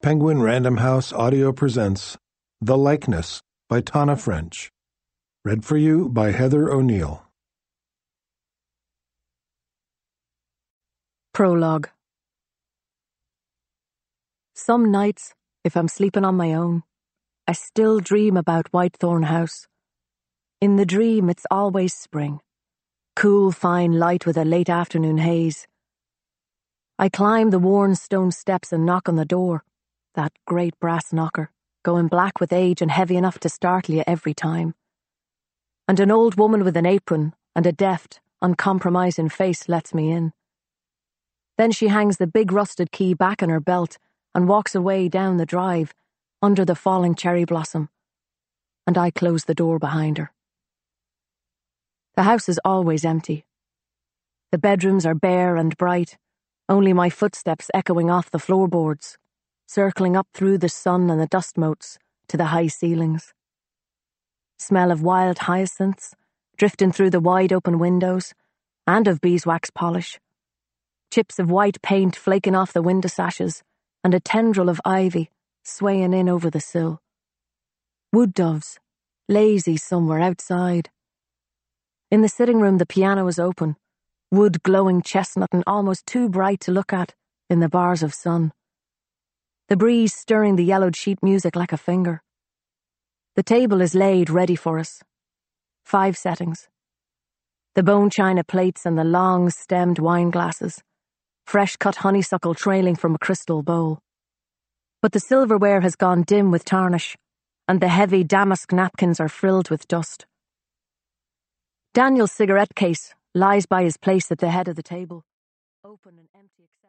Penguin Random House Audio presents The Likeness by Tana French. Read for you by Heather O'Neill. Prologue. Some nights, if I'm sleeping on my own, I still dream about Whitethorn House. In the dream, it's always spring. Cool, fine light with a late afternoon haze. I climb the worn stone steps and knock on the door, that great brass knocker, going black with age and heavy enough to startle you every time. And an old woman with an apron and a deft, uncompromising face lets me in. Then she hangs the big rusted key back in her belt and walks away down the drive, under the falling cherry blossom, and I close the door behind her. The house is always empty. The bedrooms are bare and bright, only my footsteps echoing off the floorboards, circling up through the sun and the dust motes to the high ceilings. Smell of wild hyacinths drifting through the wide open windows, and of beeswax polish. Chips of white paint flaking off the window sashes, and a tendril of ivy swaying in over the sill. Wood doves, lazy somewhere outside. In the sitting room the piano is open, wood glowing chestnut and almost too bright to look at in the bars of sun. The breeze stirring the yellowed sheet music like a finger. The table is laid ready for us. 5 settings. The bone china plates and the long stemmed wine glasses. Fresh cut honeysuckle trailing from a crystal bowl. But the silverware has gone dim with tarnish, and the heavy damask napkins are frilled with dust. Daniel's cigarette case lies by his place at the head of the table, open and empty.